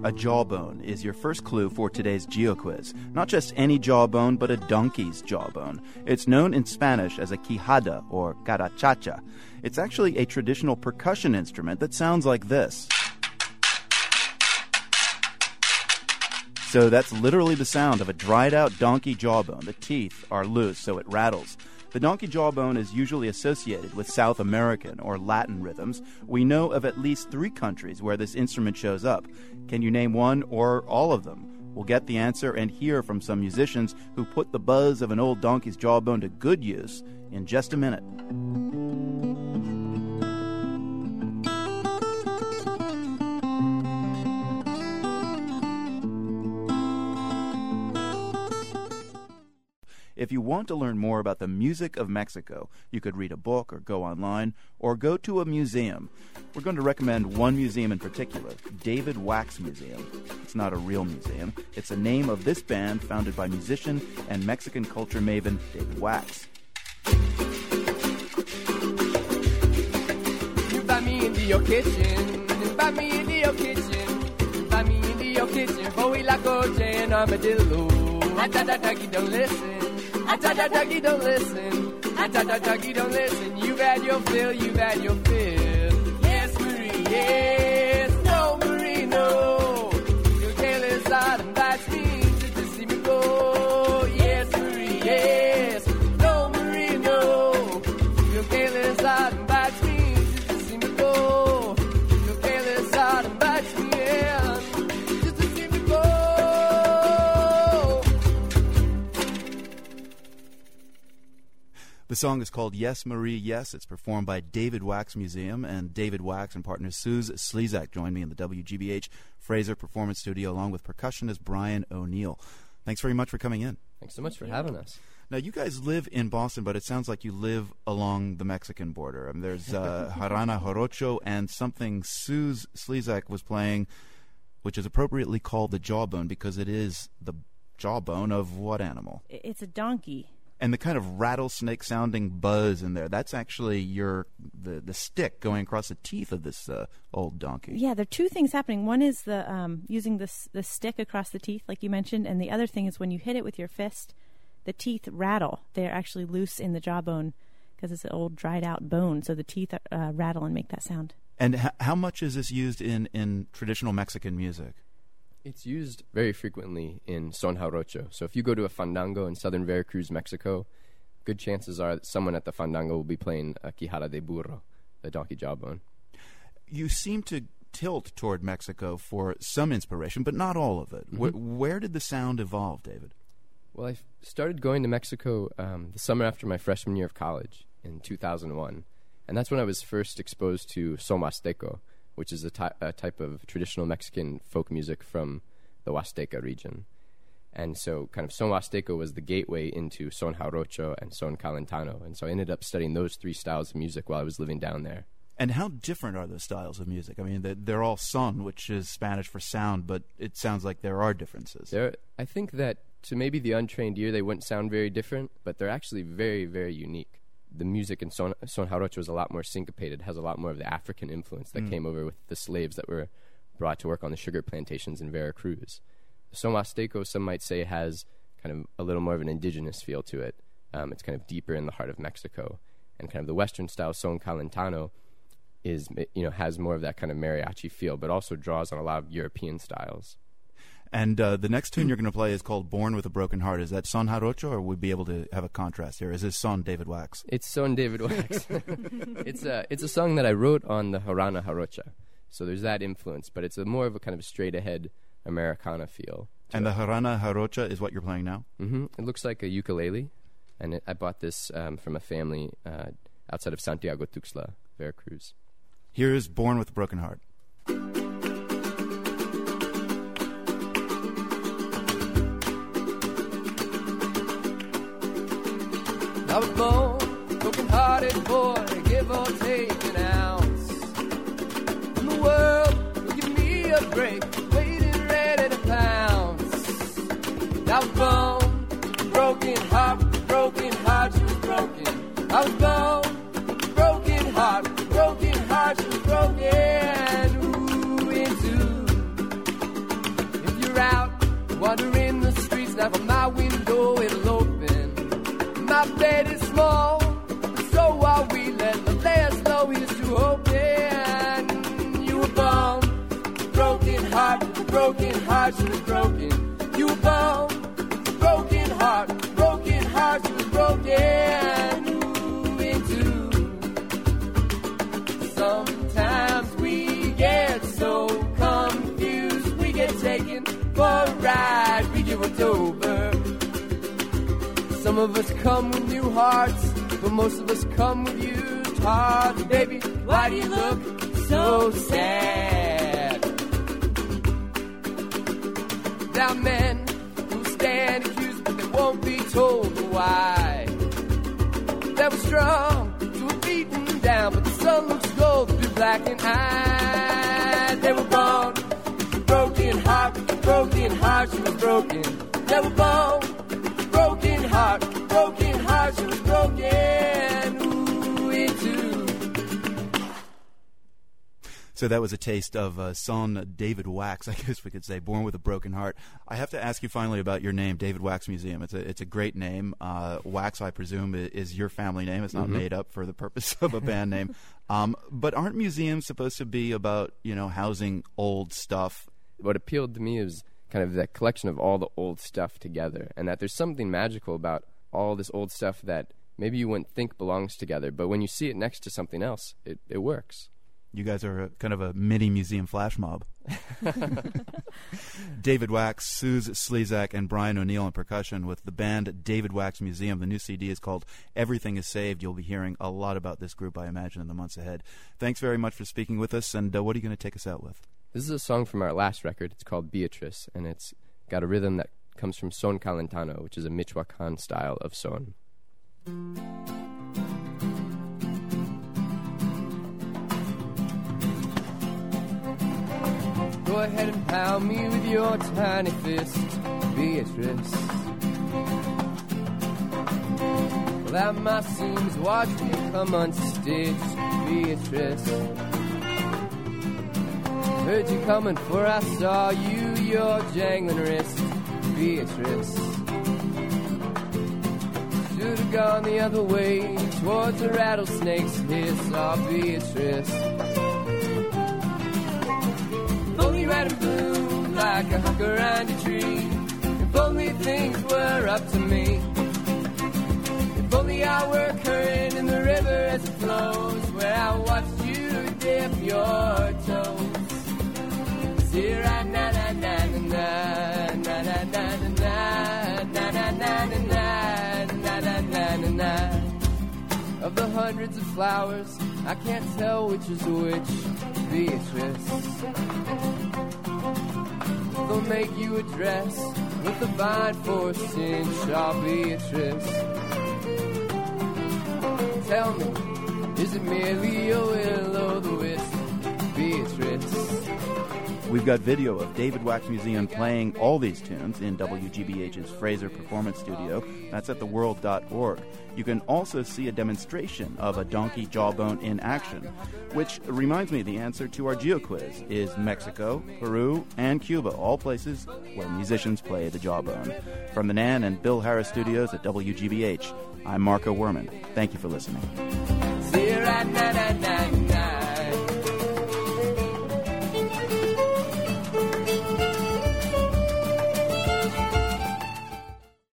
A jawbone is your first clue for today's GeoQuiz. Not just any jawbone, but a donkey's jawbone. It's known in Spanish as a quijada or carachacha. It's actually a traditional percussion instrument that sounds like this. So that's literally the sound of a dried-out donkey jawbone. The teeth are loose, so it rattles. The donkey jawbone is usually associated with South American or Latin rhythms. We know of at least 3 countries where this instrument shows up. Can you name one or all of them? We'll get the answer and hear from some musicians who put the buzz of an old donkey's jawbone to good use in just a minute. If you want to learn more about the music of Mexico, you could read a book or go online or go to a museum. We're going to recommend one museum in particular, David Wax Museum. It's not a real museum. It's the name of this band founded by musician and Mexican culture maven David Wax. Invite me into your kitchen. Invite me into your kitchen. Invite me into your kitchen. For we like OJ and armadillo. Doggy, don't listen. Doggy, don't listen. Doggy, don't listen. You've had your fill, you've had your fill. Yes, Marie, yes. No, Marie, no. Your careless side invites me to see me go. Yes, Marie, yes. No, Marie, no. Your careless side invites me to see me go. Your careless side invites me, yeah. Just to see me go. The song is called Yes, Marie, Yes. It's performed by David Wax Museum, and David Wax and partner Suze Slezak join me in the WGBH Fraser Performance Studio along with percussionist Brian O'Neill. Thanks very much for coming in. Thanks so much for having us. Now, you guys live in Boston, but it sounds like you live along the Mexican border. I mean, there's Jarana Jarocho and something Suze Slezak was playing, which is appropriately called the jawbone because it is the jawbone of what animal? It's a donkey. And the kind of rattlesnake-sounding buzz in there, that's actually the stick going across the teeth of this old donkey. Yeah, there are 2 things happening. One is the using the stick across the teeth, like you mentioned, and the other thing is when you hit it with your fist, the teeth rattle. They're actually loose in the jawbone because it's an old dried-out bone, so the teeth rattle and make that sound. And how much is this used in traditional Mexican music? It's used very frequently in son jarocho. So if you go to a fandango in southern Veracruz, Mexico, good chances are that someone at the fandango will be playing a quijada de burro, the donkey jawbone. You seem to tilt toward Mexico for some inspiration, but not all of it. Mm-hmm. Where did the sound evolve, David? Well, I started going to Mexico the summer after my freshman year of college in 2001. And that's when I was first exposed to son huasteco, which is a type of traditional Mexican folk music from the Huasteca region. And so kind of son huasteco was the gateway into son jarocho and son calentano. And so I ended up studying those 3 styles of music while I was living down there. And how different are those styles of music? I mean, they're all son, which is Spanish for sound, but it sounds like there are differences. I think that to maybe the untrained ear, they wouldn't sound very different, but they're actually very, very unique. The music in son jarocho is a lot more syncopated, has a lot more of the African influence that came over with the slaves that were brought to work on the sugar plantations in Veracruz. Son huasteco, some might say, has kind of a little more of an indigenous feel to it. It's kind of deeper in the heart of Mexico. And kind of the Western style, son calentano, has more of that kind of mariachi feel, but also draws on a lot of European styles. And the next tune you're going to play is called Born with a Broken Heart. Is that son jarocho, or would we be able to have a contrast here? Is this son David Wax? It's son David Wax. It's a song that I wrote on the Jarana Jarocha. So there's that influence, but it's more of a kind of straight-ahead Americana feel. And the Jarana Jarocha is what you're playing now? Mm-hmm. It looks like a ukulele, and I bought this from a family outside of Santiago Tuxtla, Veracruz. Here is Born with a Broken Heart. I was born, broken-hearted boy, give or take an ounce. And the world will give me a break, waiting ready to pounce. I was born, broken heart, she was broken. I was born, broken heart, she was broken. Ooh, into heart, she was broken. You were born with a broken heart, she was broken into. Sometimes we get so confused, we get taken for a ride, we give it over. Some of us come with new hearts, but most of us come with used hearts. Baby, why do you look so sad? There are men who stand accused, but they won't be told why. They were strong, they were beaten down, but the sun looks gold through blackened eyes. They were born with a broken heart, she was broken. They were born with a broken heart, she was broken into. So that was a taste of son David Wax, I guess we could say, Born with a Broken Heart. I have to ask you finally about your name, David Wax Museum. It's a great name. Wax, I presume, is your family name. It's not made up for the purpose of a band name. But aren't museums supposed to be about, housing old stuff? What appealed to me is kind of that collection of all the old stuff together, and that there's something magical about all this old stuff that maybe you wouldn't think belongs together, but when you see it next to something else, it works. You guys are kind of a mini museum flash mob. David Wax, Suze Slezak, and Brian O'Neill on percussion with the band David Wax Museum. The new CD is called Everything is Saved. You'll be hearing a lot about this group, I imagine, in the months ahead. Thanks very much for speaking with us, and what are you going to take us out with? This is a song from our last record. It's called Beatrice, and it's got a rhythm that comes from son calentano, which is a Michoacan style of son. Go ahead and pound me with your tiny fist, Beatrice. Well, at my seams, watch me come unstitched, Beatrice. Heard you coming, for I saw you, your jangling wrist, Beatrice. Should have gone the other way, towards the rattlesnake's hiss, oh, Beatrice. Red and blue, like a hook around a tree. If only things were up to me. If only I were a current in the river as it flows, where I watched you dip your toes. Zira na na na na na na na na na na na na na na na na. Of the hundreds of flowers, I can't tell which is which, Beatrice. They'll make you a dress with a vine for a cinch, oh, Beatrice. Tell me, is it merely a will-o'-the-wisp, Beatrice? We've got video of David Wax Museum playing all these tunes in WGBH's Fraser Performance Studio. That's at theworld.org. You can also see a demonstration of a donkey jawbone in action, which reminds me the answer to our geo-quiz is Mexico, Peru, and Cuba, all places where musicians play the jawbone. From the Nan and Bill Harris studios at WGBH, I'm Marco Werman. Thank you for listening. See you right now.